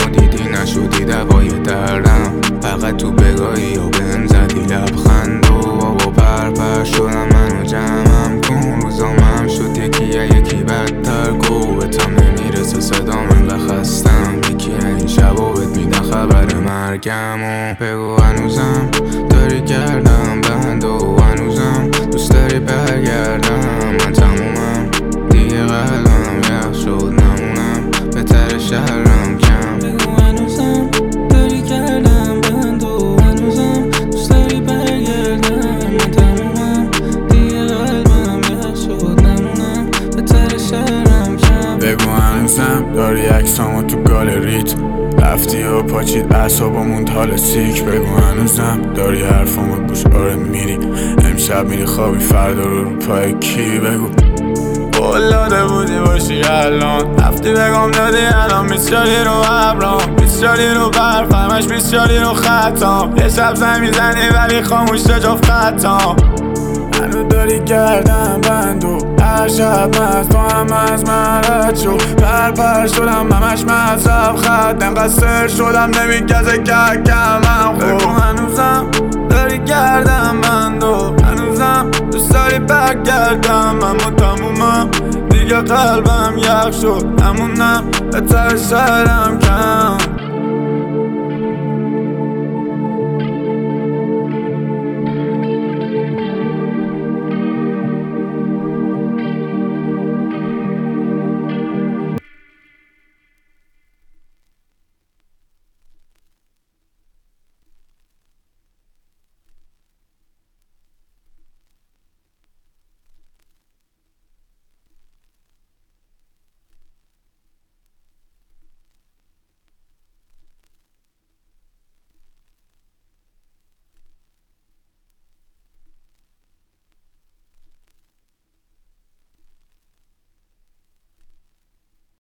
دیدی نشدی دوای دردم، فقط تو بگاهی یا بهم زدی لبخند و پر شدم منو جمعم کن. روزامم شد یکی بدتر، گوبتم نمیرسه صدام انقدر خستم. یکی این شبا بهت میدن خبر مرگم و بگو هنوزم داری گردم بند و هنوزم دوست داری برگردم. من تمومم دیگه قلبم یخ شد نمونم بهتر شهرم کم. بگو هنوزم داری گردم بند و هنوزم دوست داری برگردم. من تمومم دیگه قلبم یخ شد نمونم بهتر شهرم کم. بگو هنوزم داری عکسامو تو گالریت رفتی و پاچید اعصابمون حال سیک. بگو هنوزم داری حرفامو گوش آره میری امشب میری خوابی فردا رو پای کی. بگو قول داده بودی باشی الان رفتی بگم دادی الان بیسچاری رو ابرام بیسچاری رو برف همش بیسچاری رو خطام. یه شب زنگ میزنی ولی خاموش جفت خطام. هنو داری گردم بند و هر شب مست تو هم از من رد شو پر شدم همش مذهب خط انقدر سر شدم نمیگزه ککم من خوب. بگو هنوزم داری گردم بند و هنوزم دوست داری برگردم. اما تمومم دیگه قلبم یخ شد نمونم بهتر شهرم کم.